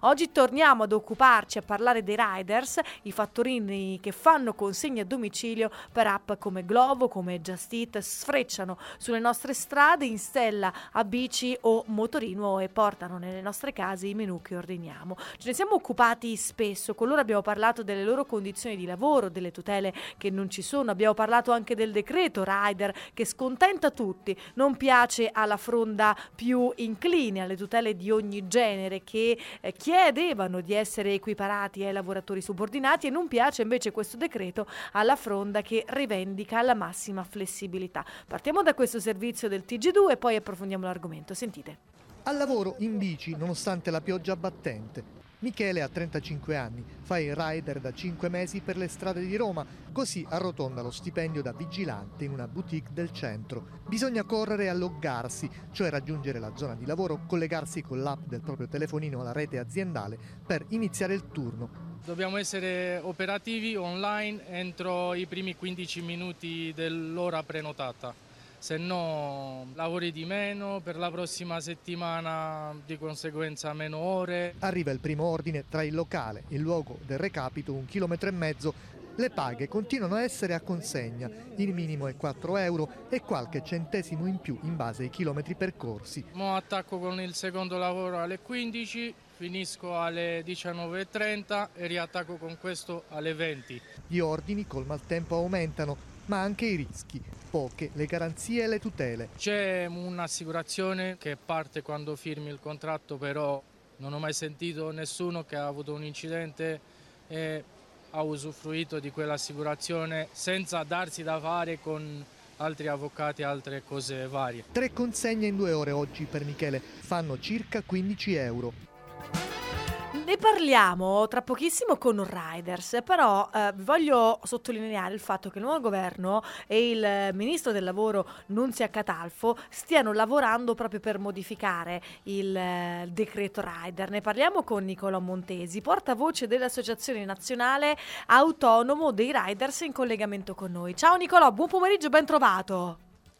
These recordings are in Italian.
Oggi torniamo ad occuparci, a parlare dei riders, i fattorini che fanno consegne a domicilio per app come Glovo, come Just Eat, sfrecciano sulle nostre strade in stella a bici o motorino e portano nelle nostre case i menù che ordiniamo. Ce ne siamo occupati spesso, con loro abbiamo parlato delle loro condizioni di lavoro, delle tutele che non ci sono, abbiamo parlato anche del decreto rider che scontenta tutti, non piace alla fronda più incline, alle tutele di ogni genere che chiedevano di essere equiparati ai lavoratori subordinati, e non piace invece questo decreto alla fronda che rivendica la massima flessibilità. Partiamo da questo servizio del TG2 e poi approfondiamo l'argomento. Sentite. Al lavoro in bici nonostante la pioggia battente. Michele ha 35 anni, fa il rider da 5 mesi per le strade di Roma, così arrotonda lo stipendio da vigilante in una boutique del centro. Bisogna correre a loggarsi, cioè raggiungere la zona di lavoro, collegarsi con l'app del proprio telefonino alla rete aziendale per iniziare il turno. Dobbiamo essere operativi online entro i primi 15 minuti dell'ora prenotata. Se no lavori di meno, per la prossima settimana di conseguenza meno ore. Arriva il primo ordine tra il locale e il luogo del recapito, 1,5 chilometri. Le paghe continuano a essere a consegna, il minimo è 4 euro e qualche centesimo in più in base ai chilometri percorsi. Mo attacco con il secondo lavoro alle 15, finisco alle 19:30 e riattacco con questo alle 20. Gli ordini col maltempo aumentano, ma anche i rischi, poche le garanzie e le tutele. C'è un'assicurazione che parte quando firmi il contratto, però non ho mai sentito nessuno che ha avuto un incidente e ha usufruito di quell'assicurazione senza darsi da fare con altri avvocati e altre cose varie. 3 consegne in 2 ore oggi per Michele, fanno circa 15 euro. Ne parliamo tra pochissimo con Riders, però voglio sottolineare il fatto che il nuovo governo e il ministro del lavoro Nunzia Catalfo stiano lavorando proprio per modificare il decreto Rider. Ne parliamo con Nicolò Montesi, portavoce dell'Associazione Nazionale Autonomo dei Riders, in collegamento con noi. Ciao Nicolò, buon pomeriggio, ben trovato.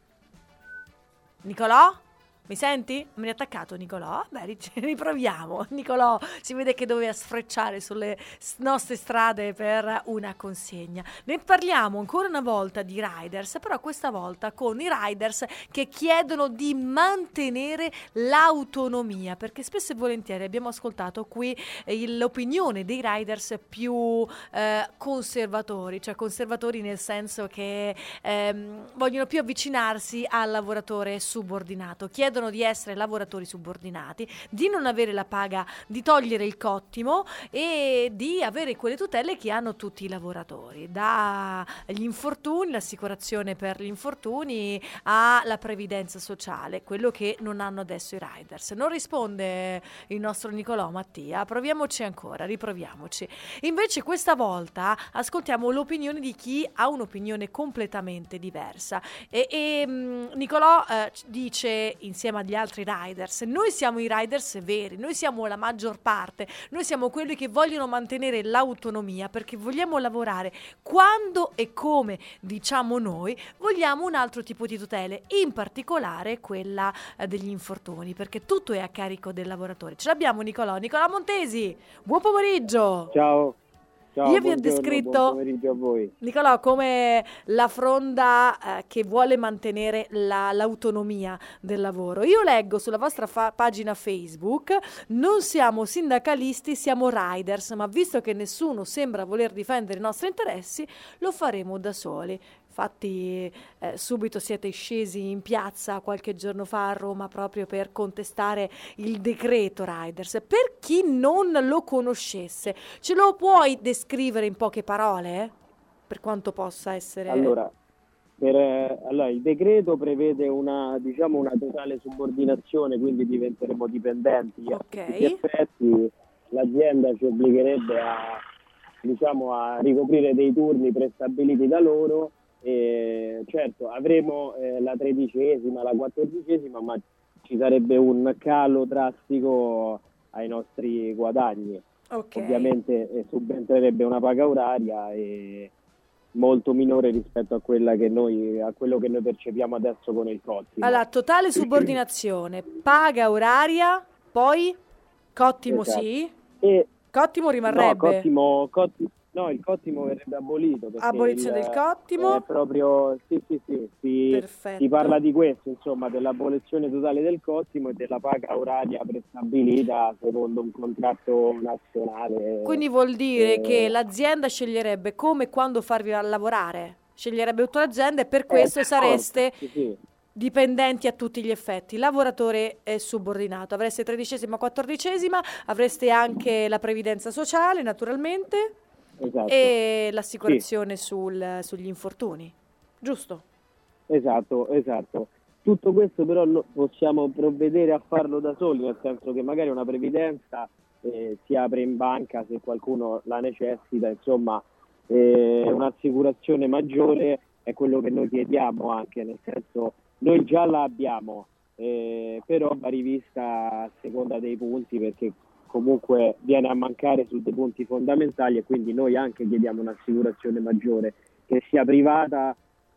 Nicolò? Mi senti? Mi hai attaccato Nicolò? Beh, riproviamo. Nicolò si vede che doveva sfrecciare sulle nostre strade per una consegna. Ne parliamo ancora una volta di riders, però questa volta con i riders che chiedono di mantenere l'autonomia, perché spesso e volentieri abbiamo ascoltato qui l'opinione dei riders più conservatori, cioè conservatori nel senso che vogliono più avvicinarsi al lavoratore subordinato, chiedono di essere lavoratori subordinati, di non avere la paga, di togliere il cottimo e di avere quelle tutele che hanno tutti i lavoratori, dagli infortuni, l'assicurazione per gli infortuni alla previdenza sociale, quello che non hanno adesso i riders. Non risponde il nostro Nicolò. Mattia, proviamoci ancora, riproviamoci. Invece questa volta ascoltiamo l'opinione di chi ha un'opinione completamente diversa e Nicolò dice, insieme agli altri riders, noi siamo i riders veri, noi siamo la maggior parte, noi siamo quelli che vogliono mantenere l'autonomia perché vogliamo lavorare quando e come diciamo noi, vogliamo un altro tipo di tutele, in particolare quella degli infortuni, perché tutto è a carico del lavoratore. Ce l'abbiamo Nicolò Montesi, buon pomeriggio. Ciao. Io vi ho descritto, buon pomeriggio a voi. Nicolò, come la fronda che vuole mantenere l'autonomia del lavoro. Io leggo sulla vostra pagina Facebook: non siamo sindacalisti, siamo riders, ma visto che nessuno sembra voler difendere i nostri interessi, lo faremo da soli. Infatti subito siete scesi in piazza qualche giorno fa a Roma proprio per contestare il decreto Riders. Per chi non lo conoscesse, ce lo puoi descrivere in poche parole? Per quanto possa essere... Allora, il decreto prevede una totale subordinazione, quindi diventeremo dipendenti. Ok. A tutti gli effetti l'azienda ci obbligherebbe a ricoprire dei turni prestabiliti da loro. Certo, avremo la 13ª, la 14ª, ma ci sarebbe un calo drastico ai nostri guadagni. Okay. Ovviamente subentrerebbe una paga oraria molto minore rispetto a quello che noi percepiamo adesso con il cottimo. Allora, totale subordinazione, paga oraria, poi cottimo, esatto. Sì. E Cottimo no, rimarrebbe? no, il cottimo verrebbe abolito perché Abolizione del è cottimo? proprio sì, si Perfetto. parla di questo, insomma, dell'abolizione totale del cottimo e della paga oraria prestabilita secondo un contratto nazionale. Quindi vuol dire che eh, l'azienda sceglierebbe come e quando farvi lavorare, sceglierebbe tutta l'azienda e per questo per forza, sareste sì, sì. dipendenti a tutti gli effetti, lavoratore e subordinato. Avreste tredicesima, quattordicesima, avreste anche la previdenza sociale, naturalmente, Esatto, e sì. l'assicurazione sugli infortuni, giusto? Esatto. Tutto questo però possiamo provvedere a farlo da soli, nel senso che magari una previdenza si apre in banca se qualcuno la necessita, insomma, un'assicurazione maggiore è quello che noi chiediamo anche, nel senso noi già la abbiamo, però va rivista a seconda dei punti perché comunque viene a mancare su dei punti fondamentali e quindi noi anche chiediamo un'assicurazione maggiore, che sia privata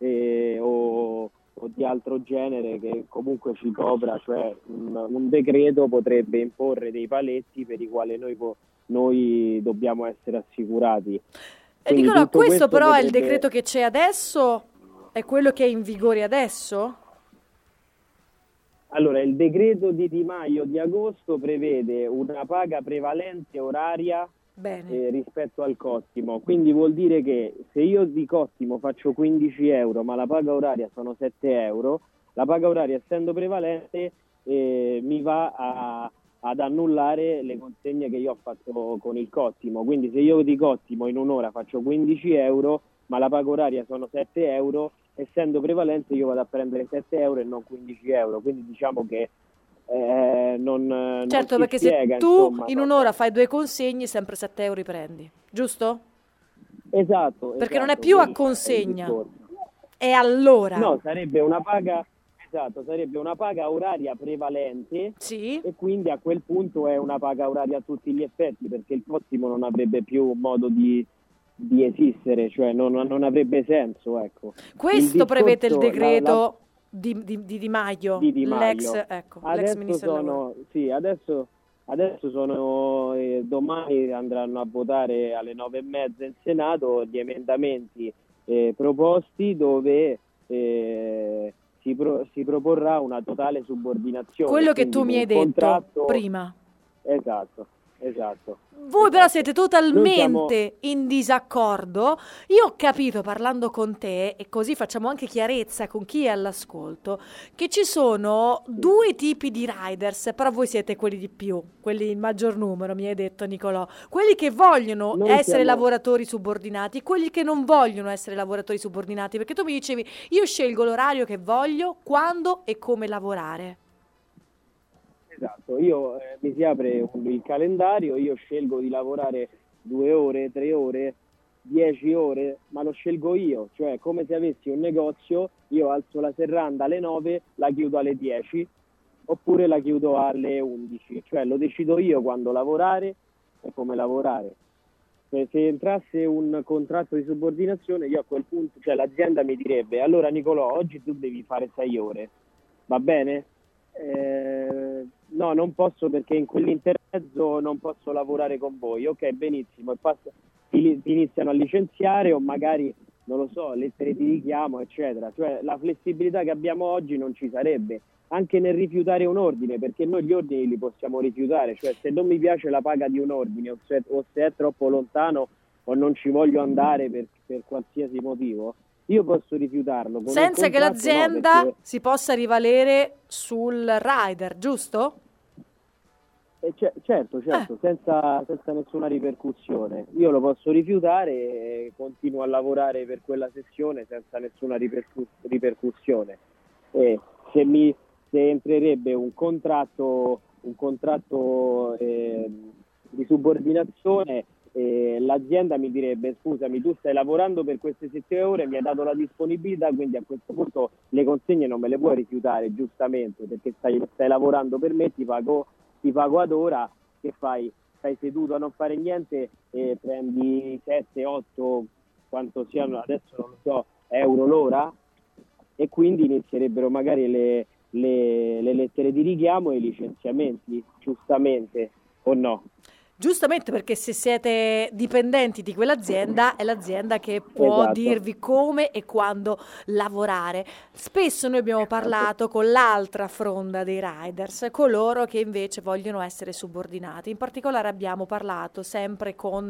o di altro genere che comunque ci copra, cioè un decreto potrebbe imporre dei paletti per i quali noi dobbiamo essere assicurati. E Quindi Nicolò, tutto questo questo però è il potrebbe. decreto che c'è adesso? È quello che è in vigore adesso? Allora, il decreto di Di Maio di agosto prevede una paga prevalente oraria Bene. rispetto al cottimo, quindi vuol dire che se io di cottimo faccio 15 euro ma la paga oraria sono 7 euro, la paga oraria essendo prevalente mi va ad annullare le consegne che io ho fatto con il cottimo, quindi se io di cottimo in un'ora faccio 15 euro ma la paga oraria sono 7 euro, essendo prevalente io vado a prendere 7 euro e non 15 euro, quindi diciamo che non Certo, si perché se spiega, tu insomma. in un'ora fai 2 consegne, sempre 7 euro i prendi, giusto? Perché non è più a Quello è il consegna, discorso. è all'ora. No, sarebbe una paga oraria prevalente Sì? e quindi a quel punto è una paga oraria a tutti gli effetti perché il prossimo non avrebbe più modo di esistere, cioè non avrebbe senso, ecco. Il Questo prevede il discorso, decreto di Maio, di Di l'ex, Maio. ecco, l'ex Adesso ministro del lavoro. adesso sono, domani andranno a votare alle 9:30 in Senato gli emendamenti proposti dove si proporrà una totale subordinazione, Quello che tu quindi mi hai un detto contratto. prima. Esatto. Voi però siete Noi siamo. totalmente in disaccordo. Io ho capito parlando con te, e così facciamo anche chiarezza con chi è all'ascolto, che ci sono due tipi di riders, però voi siete quelli di più, quelli in maggior numero, mi hai detto Nicolò. Quelli che vogliono Noi essere siamo. lavoratori subordinati e quelli che non vogliono essere lavoratori subordinati, perché tu mi dicevi, io scelgo l'orario che voglio, quando e come lavorare. Esatto, io mi si apre il calendario, io scelgo di lavorare 2 ore, 3 ore, 10 ore, ma lo scelgo io, cioè come se avessi un negozio, io alzo la serranda alle 9, la chiudo alle 10, oppure la chiudo alle 11, cioè lo decido io quando lavorare e come lavorare. Se entrasse un contratto di subordinazione, io a quel punto, cioè l'azienda mi direbbe, allora Nicolò, oggi tu devi fare 6 ore, va bene? No, non posso perché in quell'intermezzo non posso lavorare con voi. Ok, benissimo, e ti iniziano a licenziare o magari, non lo so, lettere di richiamo, eccetera. Cioè la flessibilità che abbiamo oggi non ci sarebbe, anche nel rifiutare un ordine, perché noi gli ordini li possiamo rifiutare, cioè se non mi piace la paga di un ordine o se è troppo lontano o non ci voglio andare per qualsiasi motivo, io posso rifiutarlo. Con un Senza che contratto no, l'azienda perché si possa rivalere sul rider, giusto? certo, senza nessuna ripercussione. Io lo posso rifiutare e continuo a lavorare per quella sessione senza nessuna ripercussione. E se entrerebbe un contratto di subordinazione, l'azienda mi direbbe scusami, tu stai lavorando per queste 7 ore, mi hai dato la disponibilità, quindi a questo punto le consegne non me le puoi rifiutare, giustamente, perché stai lavorando per me, ti pago ad ora, che fai? Stai seduto a non fare niente e prendi 7, 8, quanto siano adesso non lo so, euro l'ora, e quindi inizierebbero magari le lettere di richiamo e i licenziamenti, giustamente, o no? Giustamente, perché se siete dipendenti di quell'azienda è l'azienda che può Esatto. dirvi come e quando lavorare. Spesso noi abbiamo parlato con l'altra fronda dei riders, coloro che invece vogliono essere subordinati. In particolare abbiamo parlato sempre con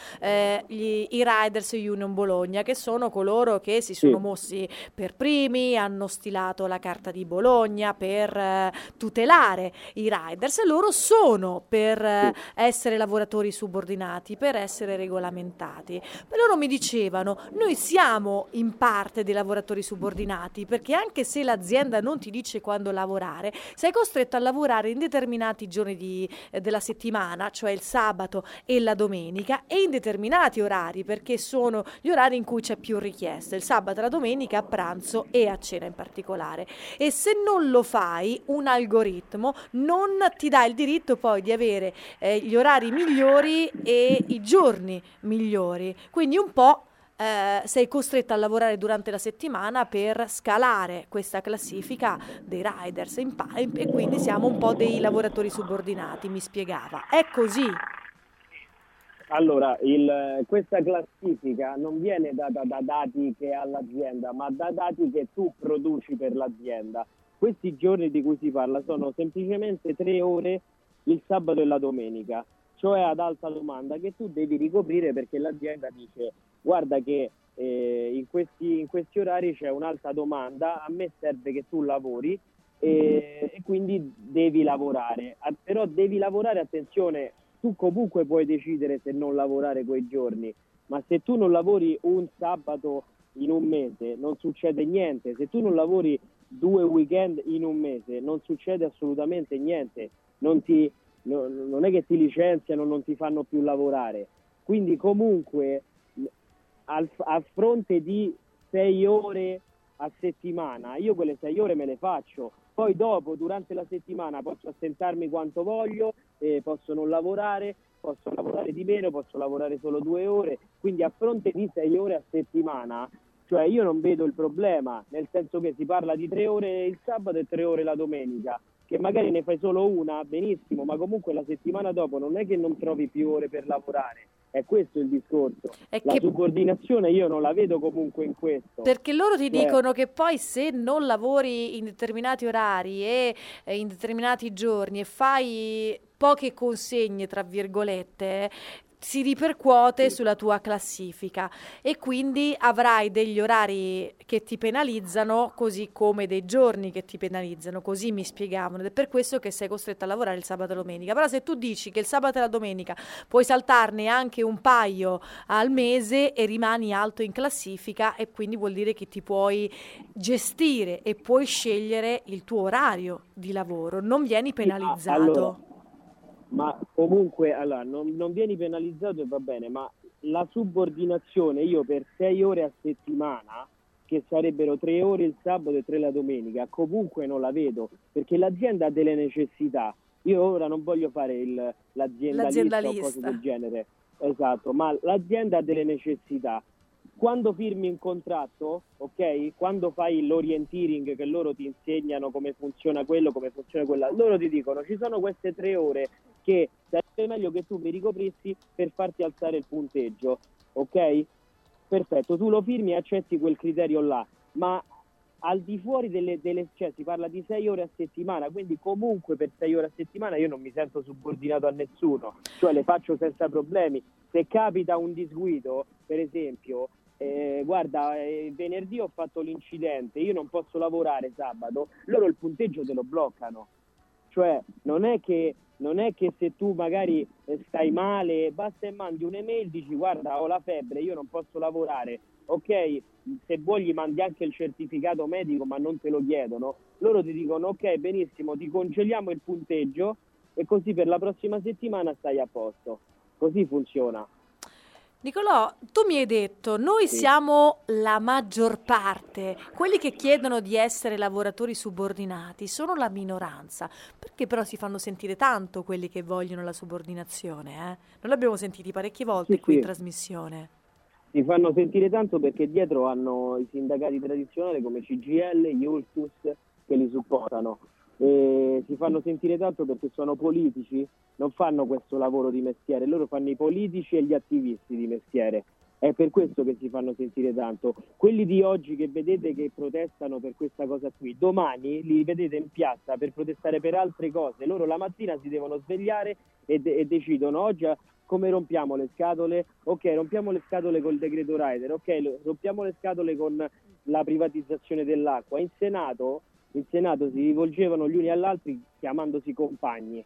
i Riders Union Bologna, che sono coloro che si sono mossi per primi, hanno stilato la Carta di Bologna per tutelare i riders, e loro sono per essere lavoratori subordinati, per essere regolamentati. Per loro mi dicevano: noi siamo in parte dei lavoratori subordinati, perché anche se l'azienda non ti dice quando lavorare, sei costretto a lavorare in determinati giorni della settimana, cioè il sabato e la domenica, e in determinati orari, perché sono gli orari in cui c'è più richiesta, il sabato e la domenica a pranzo e a cena in particolare. E se non lo fai, un algoritmo non ti dà il diritto poi di avere gli orari migliori e i giorni migliori, quindi un po' sei costretta a lavorare durante la settimana per scalare questa classifica dei riders e quindi siamo un po' dei lavoratori subordinati, mi spiegava. È così? Allora, questa classifica non viene data da dati che ha l'azienda, ma da dati che tu produci per l'azienda. Questi giorni di cui si parla sono semplicemente 3 ore il sabato e la domenica, cioè ad alta domanda, che tu devi ricoprire, perché l'azienda dice: guarda che in questi orari c'è un'alta domanda, a me serve che tu lavori e quindi devi lavorare. Però devi lavorare, attenzione, tu comunque puoi decidere se non lavorare quei giorni, ma se tu non lavori un sabato in un mese non succede niente. Se tu non lavori 2 weekend in un mese non succede assolutamente niente, non è che ti licenziano, non ti fanno più lavorare. Quindi comunque a fronte di 6 ore a settimana, io quelle 6 ore me le faccio, poi dopo durante la settimana posso assentarmi quanto voglio, posso non lavorare, posso lavorare di meno, posso lavorare solo 2 ore, quindi a fronte di 6 ore a settimana, cioè io non vedo il problema, nel senso che si parla di 3 ore il sabato e 3 ore la domenica, che magari ne fai solo una, benissimo, ma comunque la settimana dopo non è che non trovi più ore per lavorare. È questo il discorso. La subordinazione io non la vedo comunque in questo. Perché loro ti dicono che poi se non lavori in determinati orari e in determinati giorni e fai poche consegne, tra virgolette, si ripercuote sulla tua classifica e quindi avrai degli orari che ti penalizzano così come dei giorni che ti penalizzano, così mi spiegavano, ed è per questo che sei costretta a lavorare il sabato e la domenica. Però se tu dici che il sabato e la domenica puoi saltarne anche un paio al mese e rimani alto in classifica, e quindi vuol dire che ti puoi gestire e puoi scegliere il tuo orario di lavoro, non vieni penalizzato. Allora, ma comunque allora, non vieni penalizzato e va bene, ma la subordinazione io per 6 ore a settimana, che sarebbero 3 ore il sabato e 3 la domenica, comunque non la vedo, perché l'azienda ha delle necessità. Io ora non voglio fare l'aziendalista o cose del genere, esatto, ma l'azienda ha delle necessità. Quando firmi un contratto, ok? Quando fai l'orienteering, che loro ti insegnano come funziona quello, come funziona quella, loro ti dicono: ci sono queste 3 ore che sarebbe meglio che tu mi ricoprissi per farti alzare il punteggio, ok? Perfetto, tu lo firmi e accetti quel criterio là, ma al di fuori cioè si parla di 6 ore a settimana, quindi comunque per 6 ore a settimana io non mi sento subordinato a nessuno, cioè le faccio senza problemi. Se capita un disguido, per esempio, guarda, venerdì ho fatto l'incidente, io non posso lavorare sabato, loro il punteggio te lo bloccano. Cioè non è che se tu magari stai male, basta e mandi un'email, dici: guarda, ho la febbre, io non posso lavorare, ok, se vuoi gli mandi anche il certificato medico, ma non te lo chiedono, loro ti dicono: ok, benissimo, ti congeliamo il punteggio e così per la prossima settimana stai a posto. Così funziona. Nicolò, tu mi hai detto, noi siamo la maggior parte, quelli che chiedono di essere lavoratori subordinati sono la minoranza, perché però si fanno sentire tanto quelli che vogliono la subordinazione, eh? Non l'abbiamo sentiti parecchie volte qui in trasmissione. Si fanno sentire tanto perché dietro hanno i sindacati tradizionali come CGIL, Iultus, che li supportano. e si fanno sentire tanto perché sono politici, non fanno questo lavoro di mestiere, loro fanno i politici e gli attivisti di mestiere. È per questo che si fanno sentire tanto. Quelli di oggi che vedete che protestano per questa cosa qui, domani li vedete in piazza per protestare per altre cose. Loro la mattina si devono svegliare e decidono oggi come rompiamo le scatole. Ok, rompiamo le scatole col decreto Rider, ok, rompiamo le scatole con la privatizzazione dell'acqua. In Senato si rivolgevano gli uni agli altri chiamandosi compagni.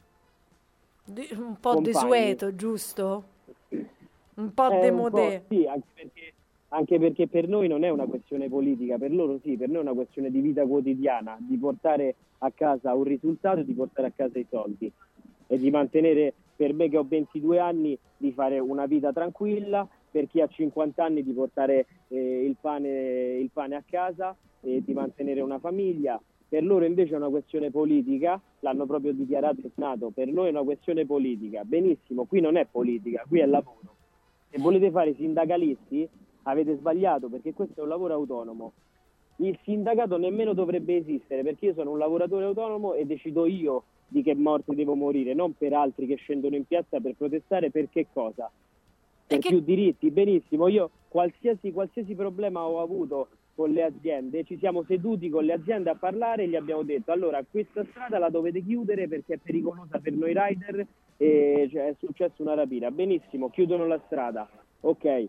Un po' desueto, giusto? Un po' demodé. Sì, anche perché per noi non è una questione politica, per loro sì, per noi è una questione di vita quotidiana, di portare a casa un risultato, di portare a casa i soldi e di mantenere, per me che ho 22 anni, di fare una vita tranquilla, per chi ha 50 anni di portare il pane a casa e di mantenere una famiglia. Per loro invece è una questione politica, l'hanno proprio dichiarato in Senato, per noi è una questione politica. Benissimo, qui non è politica, qui è lavoro. Se volete fare i sindacalisti avete sbagliato, perché questo è un lavoro autonomo. Il sindacato nemmeno dovrebbe esistere, perché io sono un lavoratore autonomo e decido io di che morte devo morire, non per altri che scendono in piazza per protestare per che cosa? Per più diritti. Benissimo, io qualsiasi problema ho avuto con le aziende, ci siamo seduti con le aziende a parlare e gli abbiamo detto: allora questa strada la dovete chiudere perché è pericolosa per noi rider e è successa una rapina. Benissimo, chiudono la strada, ok,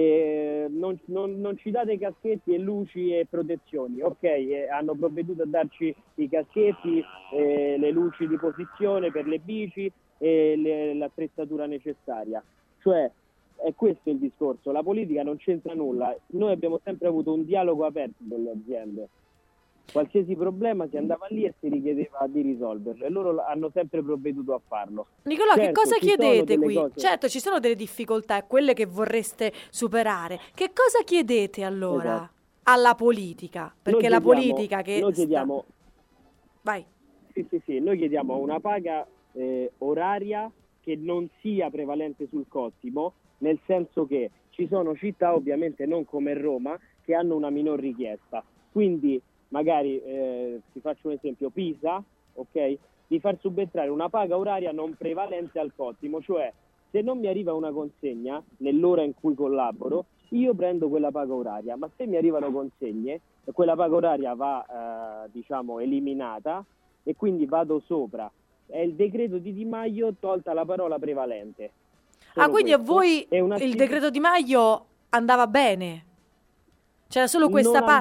non ci date caschetti e luci e protezioni, ok, hanno provveduto a darci i caschetti, le luci di posizione per le bici e l'attrezzatura necessaria. Cioè, è questo il discorso, la politica non c'entra nulla. Noi abbiamo sempre avuto un dialogo aperto con le aziende, qualsiasi problema si andava lì e si richiedeva di risolverlo e loro hanno sempre provveduto a farlo. Nicolò, certo, che cosa chiedete qui? Certo, ci sono delle difficoltà, quelle che vorreste superare. Che cosa chiedete allora? Esatto. Alla politica? Perché la politica che noi chiediamo Vai. Sì, noi chiediamo una paga oraria che non sia prevalente sul cottimo, nel senso che ci sono città, ovviamente non come Roma, che hanno una minor richiesta. Quindi magari, ti faccio un esempio, Pisa, ok? Di far subentrare una paga oraria non prevalente al cottimo, cioè se non mi arriva una consegna nell'ora in cui collaboro, io prendo quella paga oraria, ma se mi arrivano consegne, quella paga oraria va, eliminata e quindi vado sopra. È il decreto di Di Maio tolta la parola prevalente. Quindi a voi il decreto Di Maio andava bene? C'era solo questa parte?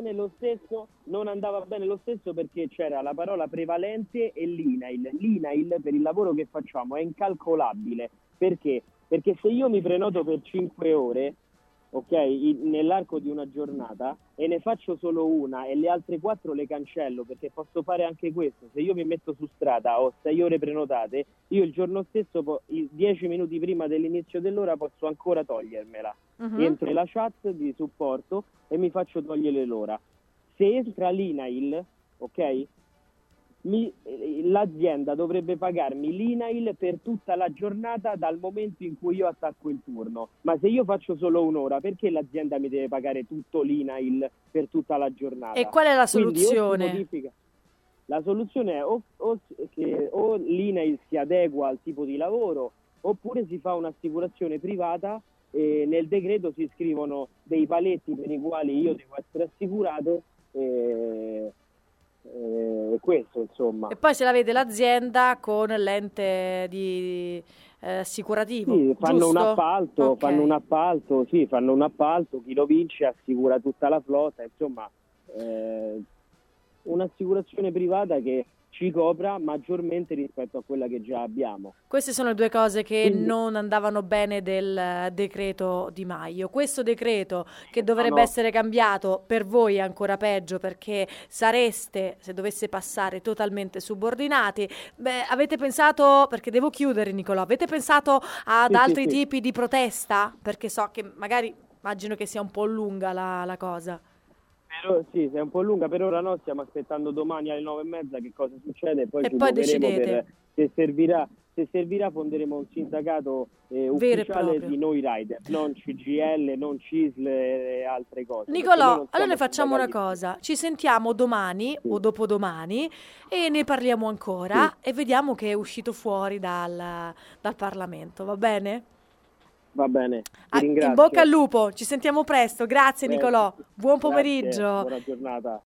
Non andava bene lo stesso perché c'era la parola prevalente e l'INAIL. L'INAIL per il lavoro che facciamo è incalcolabile. Perché? Perché se io mi prenoto per 5 ore, ok, nell'arco di una giornata e ne faccio solo una e le altre 4 le cancello, perché posso fare anche questo. Se io mi metto su strada, ho 6 ore prenotate, io il giorno stesso, 10 minuti prima dell'inizio dell'ora, posso ancora togliermela. Entro nella chat di supporto e mi faccio togliere l'ora. Se entra l'INAIL, ok, l'azienda dovrebbe pagarmi l'INAIL per tutta la giornata dal momento in cui io attacco il turno. Ma se io faccio solo un'ora, perché l'azienda mi deve pagare tutto l'INAIL per tutta la giornata? E qual è la soluzione? La soluzione è che o l'INAIL si adegua al tipo di lavoro oppure si fa un'assicurazione privata e nel decreto si scrivono dei paletti per i quali io devo essere assicurato questo, insomma. E poi se la vede l'azienda con l'ente di assicurativo. Sì, fanno giusto? Fanno un appalto, chi lo vince assicura tutta la flotta, insomma, un'assicurazione privata che ci copra maggiormente rispetto a quella che già abbiamo. Queste sono le due cose che non andavano bene del decreto Di Maio. Questo decreto che dovrebbe essere cambiato, per voi è ancora peggio, perché sareste, se dovesse passare, totalmente subordinati. Avete pensato, perché devo chiudere Nicolò, avete pensato ad altri tipi di protesta? Perché so che magari, immagino che sia un po' lunga la cosa. Sì, è un po' lunga, per ora no, stiamo aspettando domani alle 9:30 che cosa succede, poi e poi decidete. se se servirà fonderemo un sindacato Vero e ufficiale proprio. di noi rider, non CGL, non CISL e altre cose. Perché noi Nicolò, non allora siamo ne facciamo una sindacalisti. cosa, ci sentiamo domani o dopodomani e ne parliamo ancora e vediamo che è uscito fuori dal Parlamento, va bene? Va bene, ti In ringrazio. bocca al lupo, ci sentiamo presto, grazie Presto. Nicolò, buon Grazie, pomeriggio. buona giornata.